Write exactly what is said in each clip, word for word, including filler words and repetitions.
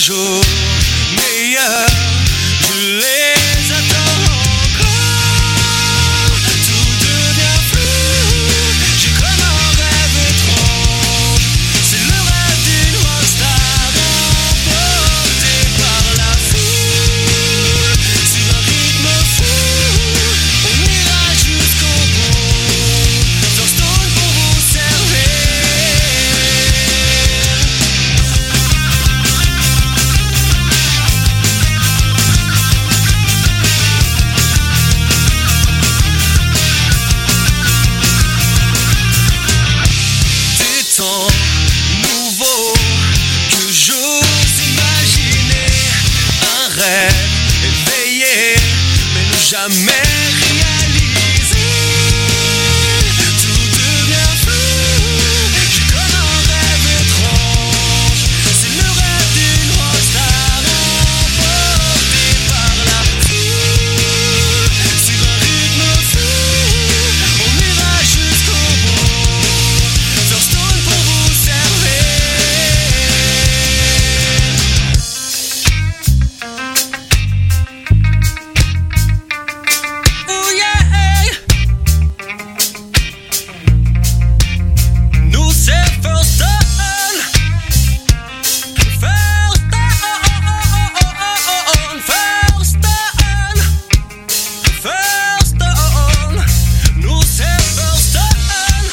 jours meilleurs, je les attends encore. Tout devient flou, j'ai comme un rêve étrange. C'est le rêve d'une rockstar emportée par la foule. Sur un rythme fou, on ira jusqu'au bout. Thurstone pour vous servir. Nouveau que j'ose imaginer, un rêve éveillé mais ne jamais réalisé. Tout devient flou, j'ai comme un rêve étrange. C'est le rêve d'une rockstar emportée par la foule. Sur un rythme fou, on ira jusqu'au bout. Thurstone pour vous servir. Oh yeah. Nous c'est Thurstone. Thurstone. Thurstone. Nous c'est Thurstone.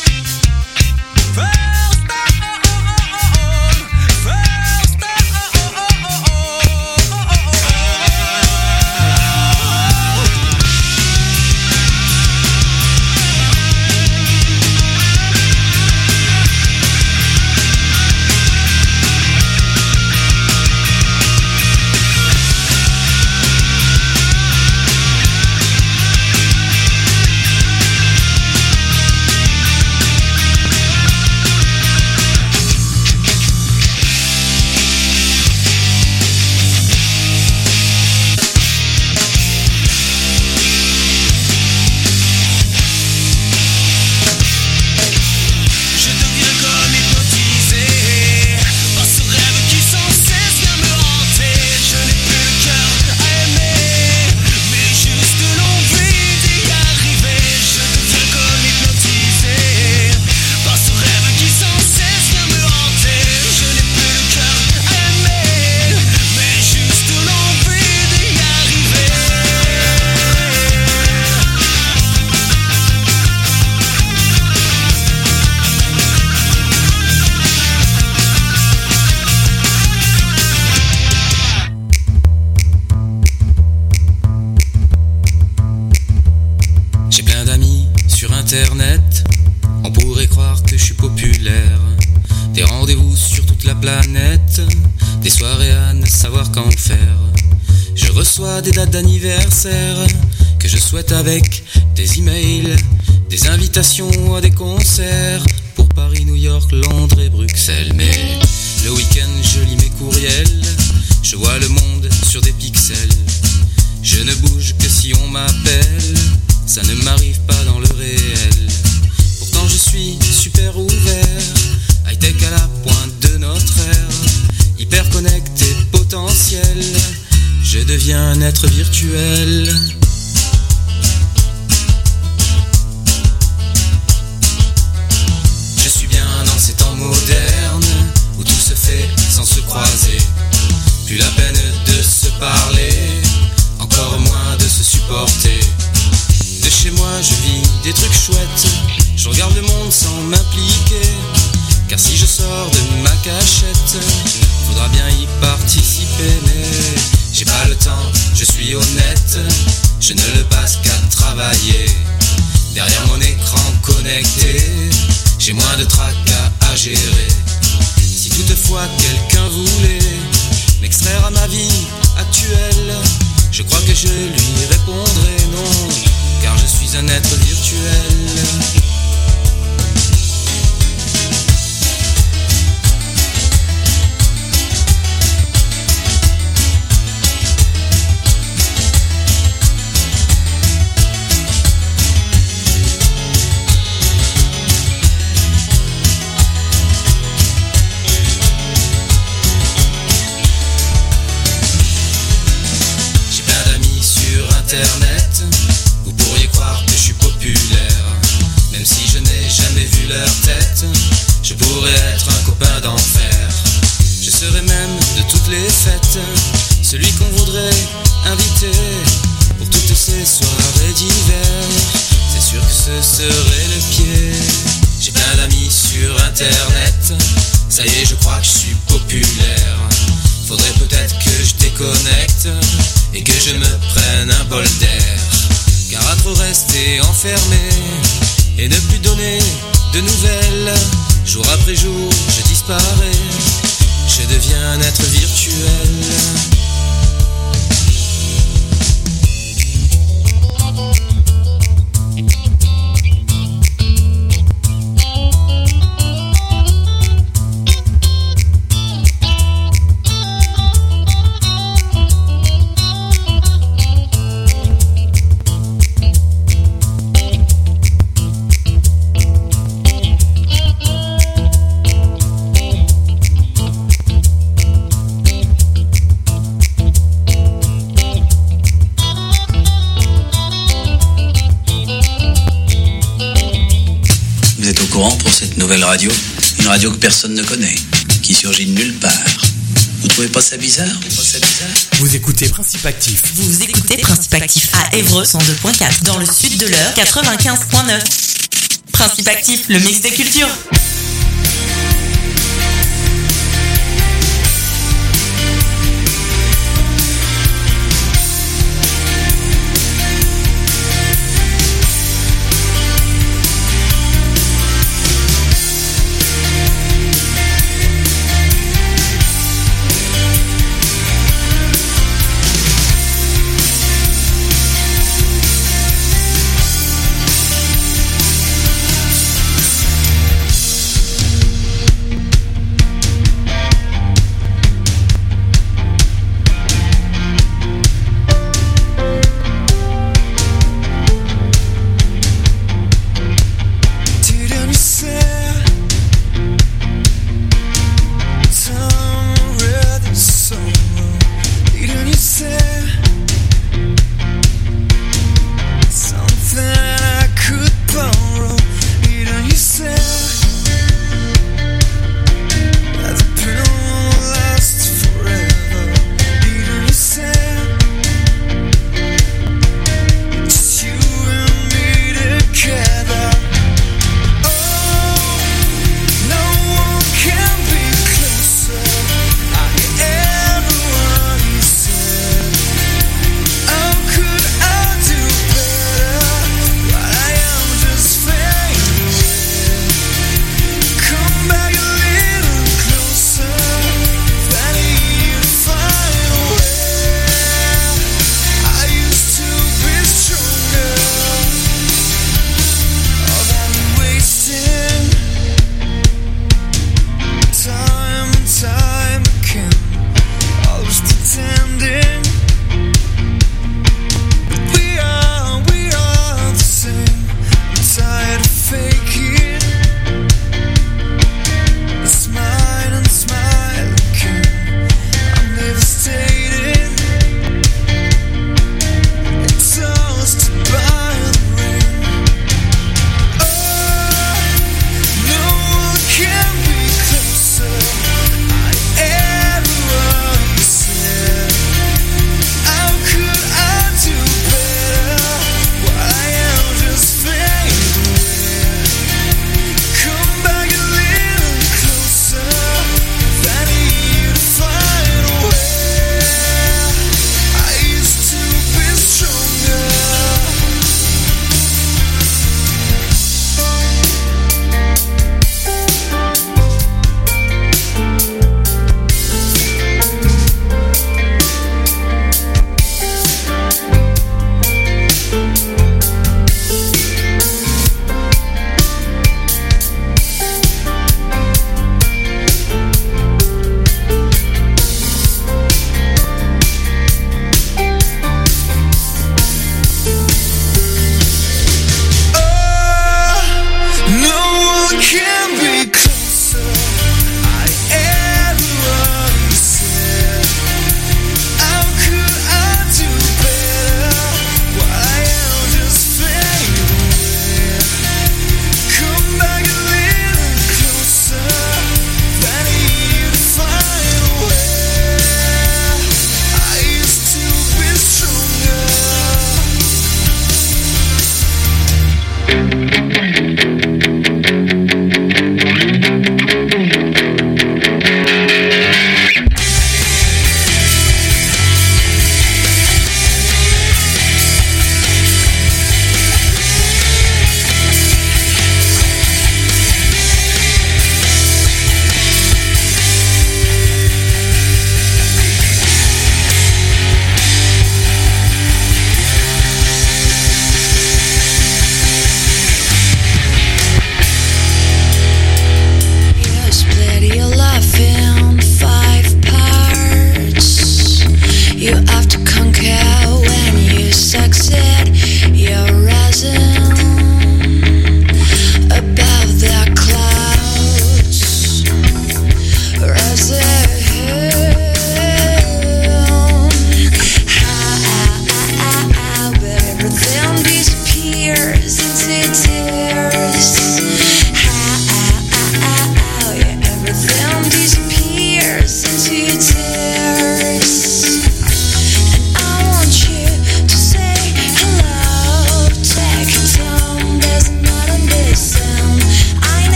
Je deviens comme hypnotisé par ce rêve qui sans cesse vient me hanter. Je n'ai plus le cœur à aimer, mais juste l'envie d'y arriver. Je deviens comme hypnotisé par ce rêve qui sans cesse vient me hanter. Je n'ai plus le cœur à aimer, mais juste l'envie d'y arriver. J'ai plein d'amis sur internet, on pourrait croire que je suis populaire. Des rendez-vous sur toute la planète, des soirées à ne savoir qu'en faire. Je reçois des dates d'anniversaire que je souhaite avec des emails, des invitations à des concerts pour Paris, New York, Londres et Bruxelles. Mais le week-end je lis mes courriels, je vois le monde sur des pixels. Je ne bouge que si on m'appelle, ça ne m'arrive pas dans le réel. Pourtant je suis super ouvert, high-tech à la pointe de notre ère, hyper connecté, potentiel. Je deviens un être virtuel. Je suis bien dans ces temps modernes où tout se fait sans se croiser. Plus la peine de se parler, encore moins de se supporter. De chez moi je vis des trucs chouettes, je regarde le monde sans m'impliquer. Car si je sors de ma cachette, faudra bien y participer. Mais j'ai pas le temps, je suis honnête, je ne le passe qu'à travailler. Derrière mon écran connecté, j'ai moins de tracas à gérer. Si toutefois quelqu'un voulait m'extraire à ma vie actuelle, je crois que je lui répondrai non, car je suis un être virtuel. fête, celui qu'on voudrait inviter pour toutes ces soirées d'hiver. C'est sûr que ce serait le pied. J'ai plein d'amis sur internet, ça y est je crois que je suis populaire. Faudrait peut-être que je déconnecte et que je me prenne un bol d'air. Car à trop rester enfermé et ne plus donner de nouvelles, jour après jour je disparais, je deviens un être virtuel. Pour cette nouvelle radio, une radio que personne ne connaît, qui surgit de nulle part. Vous trouvez pas ça bizarre? Vous trouvez ça bizarre? Vous écoutez Principe Actif. Vous écoutez Principe Actif à Évreux cent deux point quatre, dans le sud de l'Eure quatre-vingt-quinze point neuf. Principe Actif, le mix des cultures.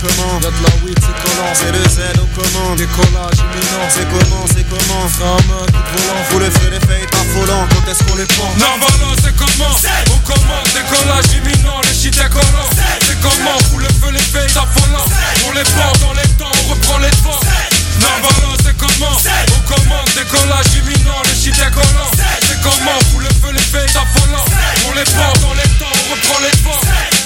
comment, y'a de la weed, c'est collant. C'est le Z aux commandes, décollage imminent. C'est comment, c'est comment, frein à main, coup de volant. Faut le feu, les faits affolants, quand est-ce qu'on les prend? Narvala, c'est comment, aux commandes, décollage imminent. Le shit est collant. C'est comment, faut le feu, les faits affolants. On les prend dans les temps, on reprend les devants. Narvala, c'est comment, aux commandes, décollage imminent. Le shit est collant. C'est comment, faut le feu, les faits affolants. On les prend dans les temps, on reprend les devants.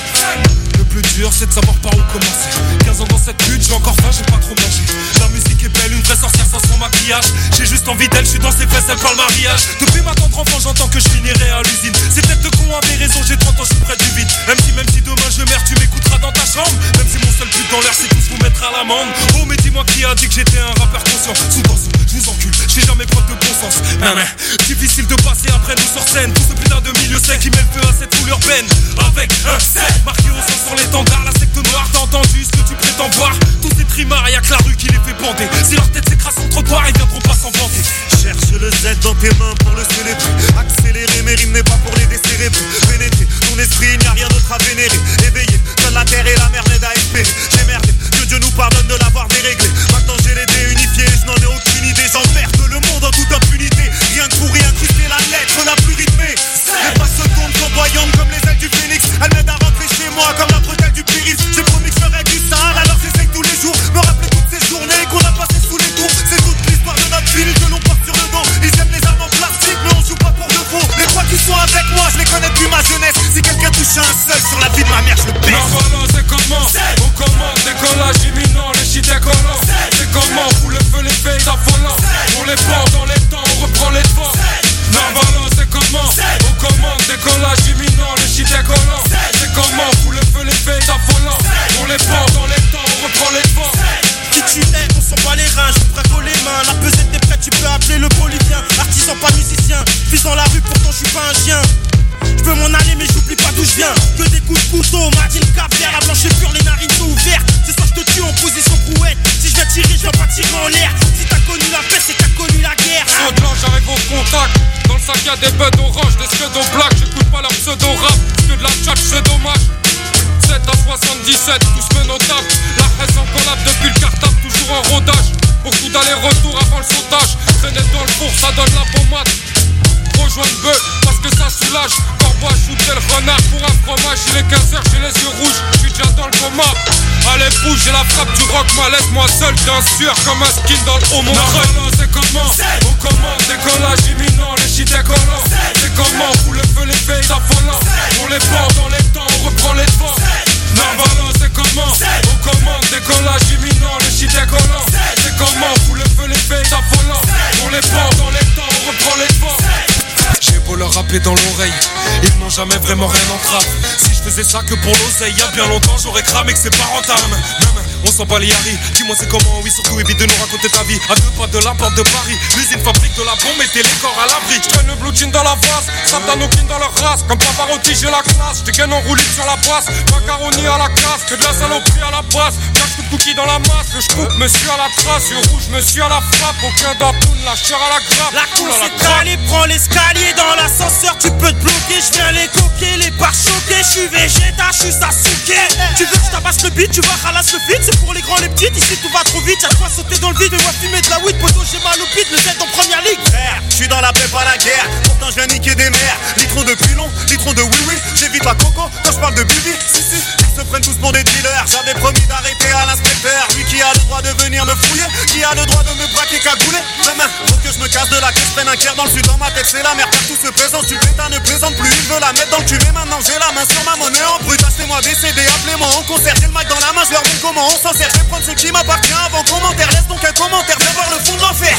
Le plus dur c'est de savoir par où commencer. Quinze ans dans cette lutte, j'ai encore faim, j'ai pas trop mangé. La musique est belle, une vraie sorcière sans son maquillage. J'ai juste envie d'elle, je suis dans ses fesses, elle parle mariage. Depuis ma tendre enfant, j'entends que je finirai à l'usine. Ces têtes de con avaient raison, j'ai trente ans, je suis près du vide. Même si, même si demain je meurs, tu m'écouteras dans ta chambre. Même si mon seul but dans l'air, c'est tous vous mettre à l'amende. Oh mais dis-moi qui a dit que j'étais un rappeur conscient. Sous tension, je vous encule, j'ai jamais preuve de bon sens. Nan, nan. Difficile de passer après nous sur scène. Tout ce putain de milieu sec qui met le feu à cette foule urbaine. Avec un set marqué au sang sur l'étendard, la secte noire, t'as entendu ce que tu prétends voir? Tous ces trimards, y'a que la rue qui les fait bander. Si leur tête s'écrase sur le trottoir, ils viendront pas s'en vanter. Cherche le Z dans tes mains pour le célébrer. Accélérer, mes rimes n'est pas pour les décérébrer. Pénétrer ton esprit, il n'y a rien d'autre à vénérer. Éveillé, seule la terre et la mer m'aident à espérer. J'ai merdé, que Dieu nous pardonne de l'avoir déréglé. Maintenant j'ai les dés unifiés, je n'en ai aucune idée. J'emmerde le monde en toute impunité. Rien que pour y incruster la lettre la plus rythmée. Les pas se tournent flamboyantes comme les ailes du phénix. Elles m'aident à rentrer chez moi comme la bretelle du périph'. J'ai promis que je ferais du sale, alors j'essaye tous les jours. Me rappeler toutes ces journées qu'on a passées sous les tours. C'est toute l'histoire de notre ville que l'on porte sur le dos. Ils aiment les armes en plastique, mais on joue pas pour de faux. Les fois qu'ils sont avec moi, je les connais depuis ma jeunesse. Si quelqu'un touche un seul sur la vie de ma mère, je le baisse. Narvala, c'est comment, aux commandes, décollage imminent. Le shit est collant. C'est comment, faut le feu, les faits affolants. On les prend dans les temps, on reprend les devants. Narvala, c'est comment, aux commandes, décollage imminent. Le shit est collant. C'est comment, faut le feu, les faits affolants. On les prend dans les temps, on reprend les devants. Qui tu es, on s'en bat les reins, je préfère les mains. La pesette est prête, tu peux appeler le bolivien. Artisan, pas musicien, fils dans la rue, pourtant je suis pas un chien. Je peux m'en aller mais j'oublie pas d'où je viens. Que des coups de couteau, Martine Caviar, la blanche est pure, les narines sont ouvertes. Ce soir je te tue en position brouette. Si je viens tirer, je viens pas tirer en l'air. Si t'as connu la paix, c'est que t'as connu la guerre. Au-delà, j'arrive au contact. Dans le sac y'a des buds orange, des pseudo black. J'écoute pas leur pseudo rap, que de la tchatch c'est dommage. sept à soixante-dix-sept, tous menotables. La haine en collab depuis le cartable, toujours en rodage. Beaucoup d'allers-retours avant le sautage. Traîner dans le four, ça donne la pommade. Rejoindre bœuf, parce que ça soulage. Corbeau à shooter le renard pour un fromage. Il est quinze heures, j'ai les yeux rouges, j'suis déjà dans le coma. Allez bouge, j'ai la frappe du rock, moi laisse-moi seul d'un sueur comme un skin dans le haut mon Narvala, c'est comment, aux commandes, décollage imminent. Le shit est collant. C'est comment, faut le feu, les faits affolants. On les prend dans les temps, on reprend les devants. Narvala, c'est comment, aux commandes, décollage imminent. Le shit est collant. C'est comment, faut le feu, les faits affolants. On les prend dans les temps, on reprend les devants. J'ai beau leur rapper dans l'oreille, ils n'ont jamais vraiment rien en trappe. Si je faisais ça que pour l'oseille, y'a bien longtemps j'aurais cramé que c'est pas rentable. On s'en bat les haris, dis-moi c'est comment, oui surtout évite de nous raconter ta vie. À deux pas de la porte de Paris, l'usine fabrique de la bombe, mettez les corps à l'abri. J'traîne le blue jean dans la face, Saptanokin dans leur race. Comme Pavarotti j'ai la classe, j'dégaine en roulite sur la brasse. Macaroni à la casse, que de la saloperie à la base. Cache coup de cookies dans la masse, le j'coupe monsieur à la trace. Yeux rouge monsieur à la frappe, aucun d'atoune, la chair à la grappe. La course est calée, prends l'escalier dans l'ascenseur, tu peux te bloquer. Je viens les coquer, les barres choquées. Je suis végéta, je suis Sasuke. Tu veux que je tabasse le beat, tu vas ralasse le feed. C'est pour les grands, les petites, ici tout va trop vite. Y'a quoi sauter dans le vide, fais-moi fumer de la weed. Poto j'ai mal au pit, le Z en première ligue. Frère, je suis dans la paix, pas la guerre. Pourtant je viens niquer des mers. Litron de pilon, litron de oui-oui. J'évite la coco quand je parle de Bibi. Si si, ils se prennent tous pour des dealers. J'avais promis d'arrêter à l'inspecteur. Lui qui a le droit de venir me fouiller, qui a le droit de me braquer cagouler. Demain, faut que je me casse de la caisse, prenne un cœur dans le sud. Dans ma tête c'est la merde, partout se présente. Tu l'état ne plaisante plus, il veut la mettre dans le cul. Mais maintenant j'ai la main sur ma monnaie en brut. Achetez-moi des C D, appelez-moi en concert. J'ai le mic dans la main, je leur montre comment on s'en sert. Je vais prendre ce qui m'appartient avant commentaire. Laisse donc un commentaire, viens voir le fond de l'enfer.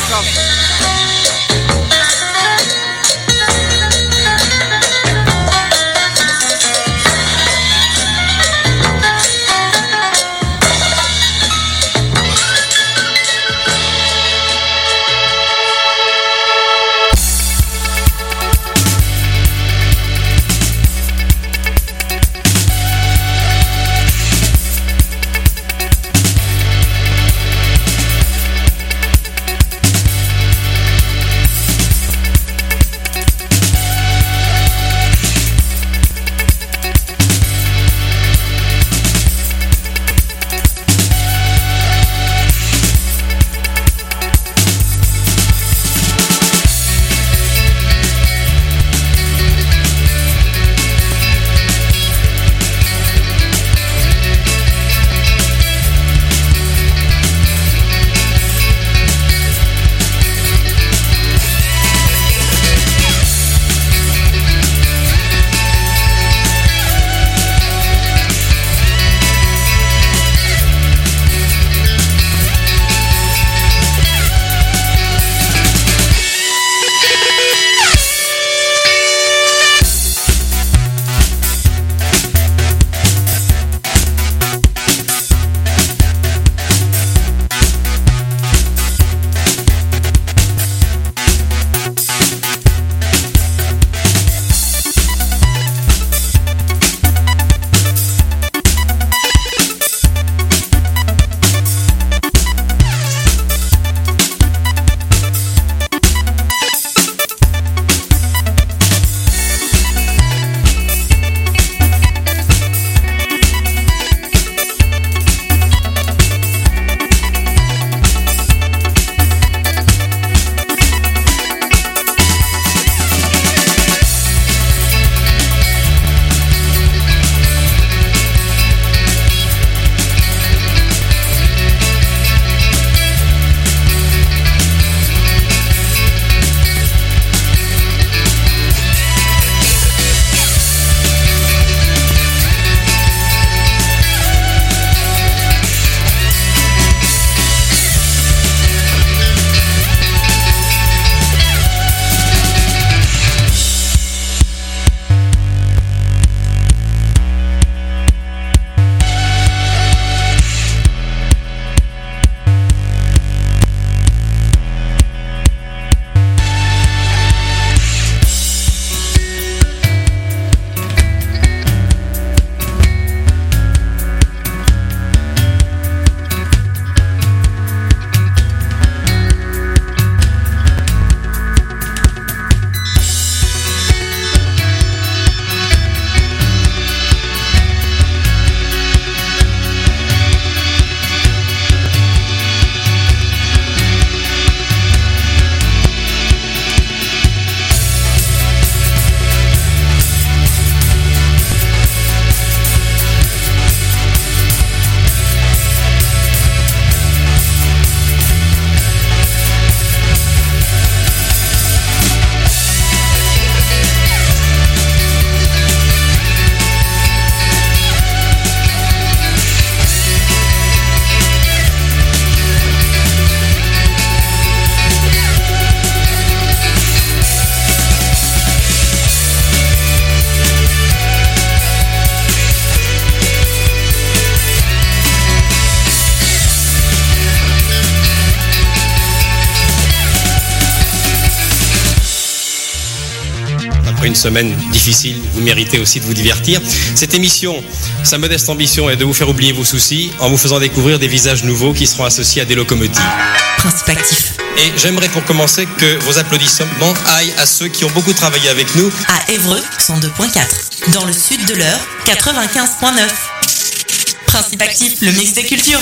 après une semaine difficile, vous méritez aussi de vous divertir. Cette émission, sa modeste ambition est de vous faire oublier vos soucis en vous faisant découvrir des visages nouveaux qui seront associés à des locomotives. Principe actif. Et j'aimerais pour commencer que vos applaudissements aillent à ceux qui ont beaucoup travaillé avec nous. À Évreux, cent deux point quatre. Dans le sud de l'Eure, quatre-vingt-quinze point neuf. Principe actif, le mix des cultures.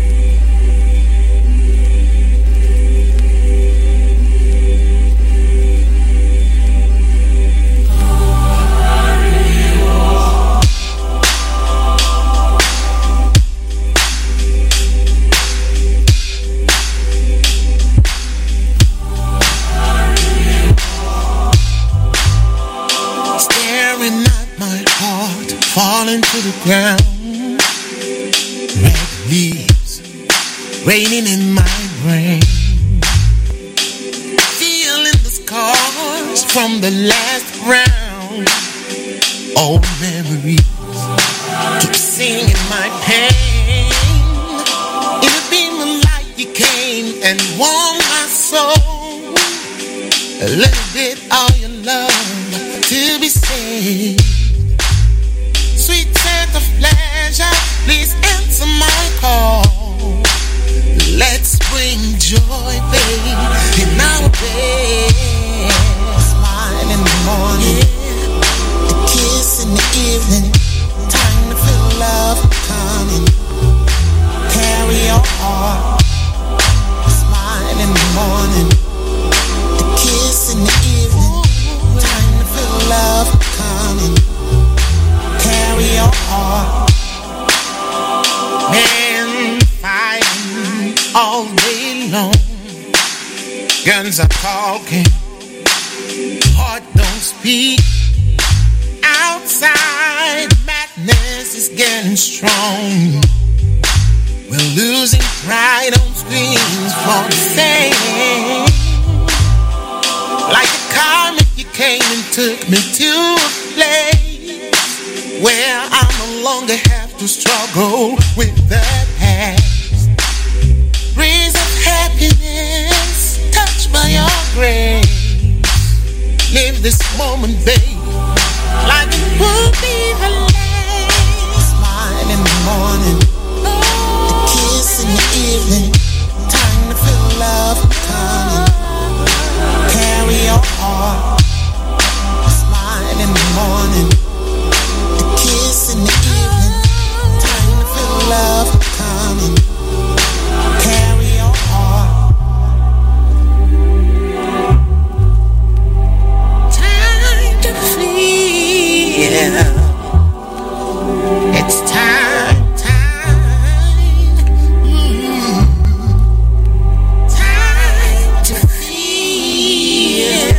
Falling to the ground, red leaves raining in my brain, feeling the scars from the last round. Old memories keep singing my pain. In a beam of light you came and warmed my soul. A little bit of your love to be saved. Sweet scent of pleasure, please answer my call. Let's bring joy, babe, in our bed. Smile in the morning, a kiss in the evening. Time to feel love coming. Carry your heart. Smile in the morning, a kiss in the evening. Time to feel love coming. Carry your heart. Men fighting all day long. Guns are talking, heart don't speak. Outside madness is getting strong. We're losing pride on screens for the same. Like a comet you came and took me to a place where I no longer have to struggle with the past. Breeze of happiness, touched by your grace. Live this moment, babe, like it would be the last. Smile in the morning, a kiss in the evening. Time to feel love coming. Carry your heart. Smile in the morning, kiss in the evening. Time to feel love coming. Carry your heart. Time to feel. It's time, time. Mm. Time to feel.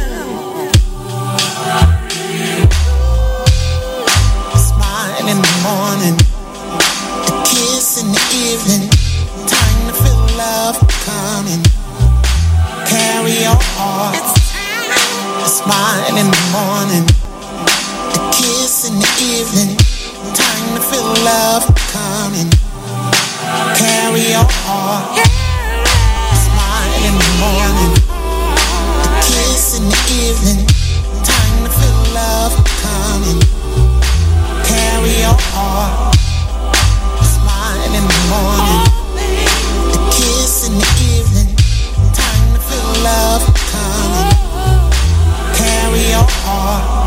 In the morning, a kiss in the evening. Time to feel love coming. Carry your heart. A smile in the morning, a kiss in the evening. Time to feel love coming. Carry your heart. A smile in the morning, a kiss in the evening. Time to feel love coming. Carry your heart. Smile in the morning, a kiss in the evening. Time to feel love coming. Carry your heart.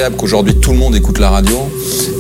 incroyable qu'aujourd'hui tout le monde écoute la radio